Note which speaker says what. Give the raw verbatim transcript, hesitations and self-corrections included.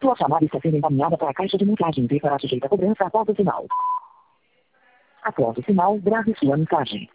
Speaker 1: Sua chamada está sendo encaminhada para a caixa de mensagem e será sujeita a cobrança após o sinal. Após o sinal, grave sua mensagem.